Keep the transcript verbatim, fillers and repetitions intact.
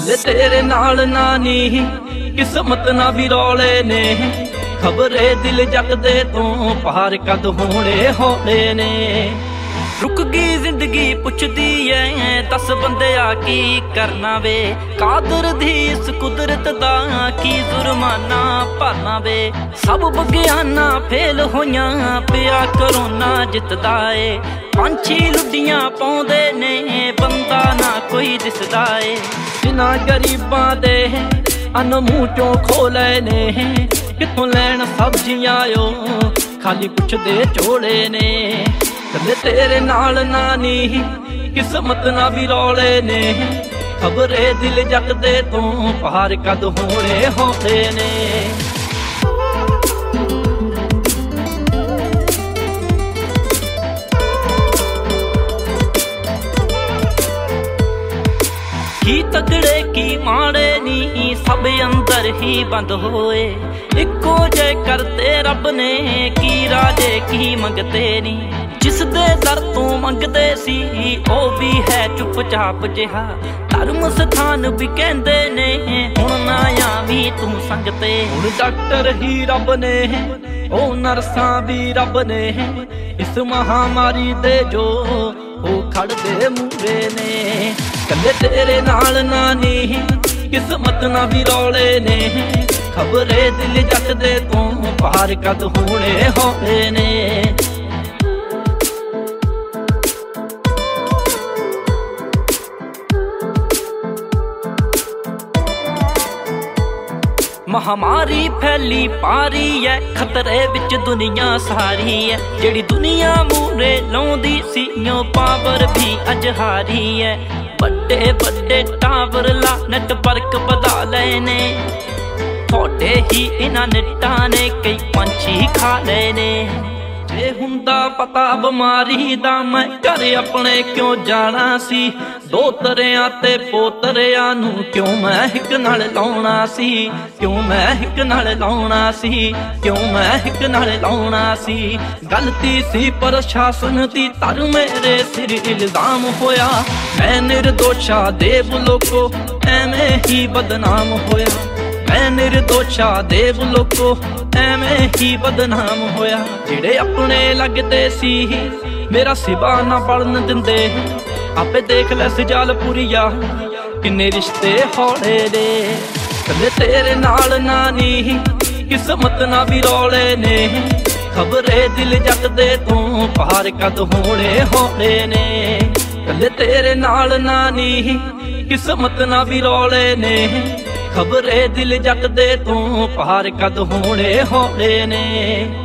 ਕੱਲੇ ਤੇਰੇ ਨਾਲ ਨਾ ਨੀ ਕਿਸਮਤ ਨਾ ਵੀ ਰੌਲੇ ਨੇ, ਖਬਰੇ ਦਿਲ ਜਗਦੇ ਤੋਂ ਪਾਰ ਕਦ ਹੋਣੇ ਹੌਲੇ ਨੇ। ਰੁਕ ਗਈ ਜ਼ਿੰਦਗੀ ਪੁੱਛਦੀ ਐ ਦਸ ਬੰਦਿਆ ਕੀ ਕਰਨਾ ਵੇ, ਕਾਦਰ ਦੀ ਇਸ ਕੁਦਰਤ ਦਾ ਕੀ ਜੁਰਮਾਨਾ ਭਰਨਾ ਵੇ। ਸਭ ਵਿਗਿਆਨਾ ਫੇਲ ਹੋਈਆਂ ਪਿਆ ਕਰੋਨਾ ਜਿੱਤਦਾ ਏ, ਪੰਛੀ ਲੁੱਡੀਆਂ ਪਾਉਂਦੇ ਨੇ ਬੰਦਾ ਨਾ ਕੋਈ ਦਿਸਦਾ ਏ। ਜਿਨ੍ਹਾਂ ਗਰੀਬਾਂ ਦੇ ਅੰਨ ਮੂੰਹ ਚੋਂ ਖੋ ਲਏ ਨੇ, ਕਿੱਥੋਂ ਲੈਣ ਸਬਜ਼ੀਆਂ ਓ ਖਾਲੀ ਪੁੱਛਦੇ ਝੋਲੇ ਨੇ। ਕੱਲੇ ਤੇਰੇ ਨਾਲ ਨਾ ਨੀ ਕਿਸਮਤ ਨਾ ਵੀ ਰੌਲੇ ਨੇ, ਖਬਰੇ ਦਿਲ ਜਗਦੇ ਤੋਂ ਪਾਰ ਕਦ ਹੋਣੇ ਹੌਲੇ ਨੇ। ਕੀ ਤਗੜੇ ਕੀ ਮਾੜੇ ਨੀ ਸਭ ਅੰਦਰ ਹੀ ਬੰਦ ਹੋਏ, ਇੱਕੋ ਜੇ ਕਰਤੇ ਰੱਬ ਨੇ ਕੀ ਰਾਜੇ ਕੀ ਮੰਗਤੇ ਨੀ। ਜਿਸ ਦੇ ਦਰ ਤੋਂ ਮੰਗਦੇ ਸੀ ਉਹ ਵੀ ਹੈ ਚੁੱਪ ਚਾਪ ਜਿਹਾ, ਧਰਮ ਸਥਾਨ ਵੀ ਕਹਿੰਦੇ ਨੇ ਹੁਣ ਨਾ ਆਵੀਂ ਤੂੰ ਸੰਗ ਤੇ। ਹੁਣ ਡਾਕਟਰ ਹੀ ਰੱਬ ਨੇ ਉਹ ਨਰਸਾਂ ਵੀ ਰੱਬ ਨੇ, ਇਸ ਮਹਾਮਾਰੀ ਦੇ ਜੋ ਉਹ ਖੜਦੇ ਮੂਰੇ ਨੇ। ਕੱਲੇ ਤੇਰੇ ਨਾਲ ਨਾ ਨੀ ਕਿਸਮਤ ਨਾ ਵੀ ਰੌਲੇ ਨੇ, ਖਬਰੇ ਦਿਲ ਜੱਟਦੇ ਤੋਂ ਪਾਰ ਕਦ ਹੋਣੇ ਹੌਲੇ ਨੇ। ਮਹਾਮਾਰੀ ਫੈਲੀ ਪਾਰੀ ਐ, ਖਤਰੇ ਵਿੱਚ ਦੁਨੀਆ ਸਾਰੀ ਐ। ਜਿਹੜੀ ਦੁਨੀਆ ਮੂਰੇ ਲਾਉਂਦੀ ਸੀ ਓ ਪਾਵਰ ਵੀ ਅੱਜ ਹਾਰੀ ਐ। ਵੱਡੇ ਵੱਡੇ ਟਾਵਰ ਲਾ ਨੈਟਵਰਕ ਵਧਾ ਲਏ ਨੇ, ਤੁਹਾਡੇ ਹੀ ਇਹਨਾਂ ਨੈਟਾਂ ਨੇ ਕਈ ਪੰਛੀ ਖਾ ਲਏ ਨੇ। ਜੇ ਹੁੰਦਾ ਪਤਾ ਬਿਮਾਰੀ ਦਾ ਮੈਂ ਘਰ ਆਪਣੇ ਕਿਉਂ ਜਾਣਾ ਸੀ, ਦੋ ਤਰਿਆਂ ਤੇ ਪੋਤਰਿਆਂ ਨੂੰ ਕਿਉਂ ਮੈਂ ਹਿੱਕ ਨਾਲ ਲਾਉਣਾ ਸੀ, ਕਿਉਂ ਮੈਂ ਹਿੱਕ ਨਾਲ ਲਾਉਣਾ ਸੀ, ਕਿਉਂ ਮੈਂ ਹਿੱਕ ਨਾਲ ਲਾਉਣਾ ਸੀ। ਗਲਤੀ ਸੀ ਪ੍ਰਸ਼ਾਸਨ ਦੀ ਧਰ ਮੇਰੇ ਸਿਰ ਇਲਜ਼ਾਮ ਹੋਇਆ, ਮੈਂ ਨਿਰਦੋਸ਼ਾ ਦੇਵ ਲੋਕੋ ਐਵੇਂ ਹੀ ਬਦਨਾਮ ਹੋਇਆ। ਮੈਂ ਨਿਰਦੋਸ਼ਾ ਦੇਵ ਲੋਕੋ ਐਵੇਂ ਹੀ ਬਦਨਾਮ ਹੋਇਆ। ਜਿਹੜੇ ਆਪਣੇ ਲੱਗਦੇ ਸੀ ਮੇਰਾ ਸਿਵਾ ਨਾ ਬਣਨ ਦਿੰਦੇ, ਆਪੇ ਦੇਖ ਲੈ ਸਜਾਲਪੁਰੀਆ ਕਿੰਨੇ ਰਿਸ਼ਤੇ ਹੌਲੇ ਨੇ। ਕੱਲੇ ਤੇਰੇ ਨਾਲ ਨਾ ਨੀ ਕਿਸਮਤ ਨਾ ਵੀ ਰੌਲੇ ਨੇ, ਖਬਰੇ ਦਿਲ ਜਗਦੇ ਤੋਂ ਪਾਰ ਕਦ ਹੋਣੇ ਹੌਲੇ ਨੇ। ਕੱਲੇ ਤੇਰੇ ਨਾਲ ਨਾ ਨੀ ਕਿਸਮਤ ਨਾ ਵੀ ਰੌਲੇ ਨੇ, ਖਬਰੇ ਦਿਲ ਜਗਦੇ ਤੋਂ ਪਾਰ ਕਦ ਹੋਣੇ ਹੌਲੇ ਨੇ।